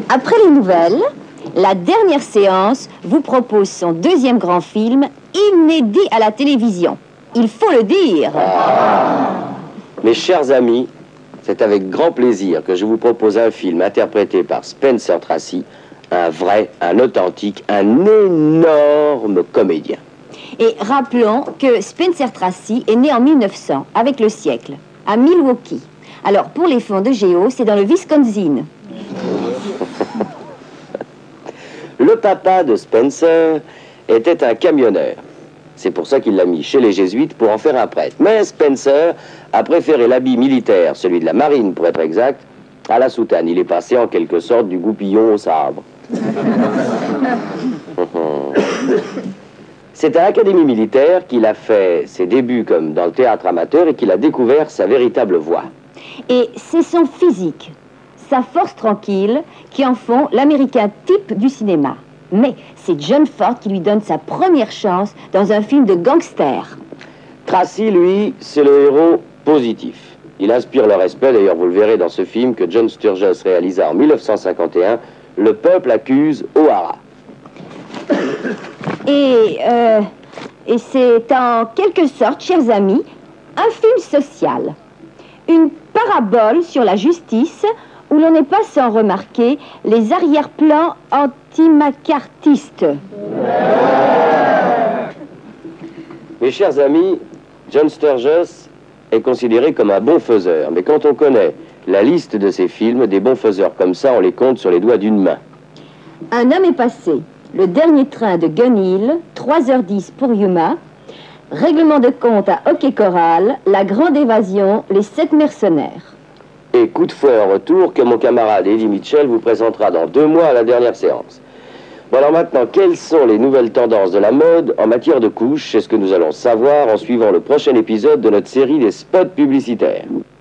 Après les nouvelles, la dernière séance vous propose son deuxième grand film, inédit à la télévision. Il faut le dire. Mes chers amis, c'est avec grand plaisir que je vous propose un film interprété par Spencer Tracy, un vrai, un authentique, un énorme comédien. Et rappelons que Spencer Tracy est né en 1900, avec le siècle, à Milwaukee. Alors, pour les fonds de Géo, c'est dans le Wisconsin. Le papa de Spencer était un camionneur. C'est pour ça qu'il l'a mis chez les Jésuites pour en faire un prêtre. Mais Spencer a préféré l'habit militaire, celui de la marine pour être exact, à la soutane. Il est passé en quelque sorte du goupillon au sabre. C'est à l'Académie militaire qu'il a fait ses débuts comme dans le théâtre amateur et qu'il a découvert sa véritable voix. Et c'est son physique, sa force tranquille, qui en font l'américain type du cinéma. Mais c'est John Ford qui lui donne sa première chance dans un film de gangster. Tracy, lui, c'est le héros positif. Il inspire le respect, d'ailleurs vous le verrez dans ce film que John Sturges réalisa en 1951, Le peuple accuse O'Hara. Et c'est en quelque sorte, chers amis, un film social. Une parabole sur la justice où l'on n'est pas sans remarquer les arrière-plans anti-macartistes. Mes chers amis, John Sturges est considéré comme un bon faiseur. Mais quand on connaît la liste de ses films, des bons faiseurs comme ça, on les compte sur les doigts d'une main. Un homme est passé. Le dernier train de Gun Hill, 3h10 pour Yuma. Règlement de compte à Hockey Corral, La Grande Évasion, Les 7 mercenaires. Et coup de fouet en retour que mon camarade Eddie Mitchell vous présentera dans 2 mois à la dernière séance. Bon alors maintenant, quelles sont les nouvelles tendances de la mode en matière de couches? C'est ce que nous allons savoir en suivant le prochain épisode de notre série des spots publicitaires.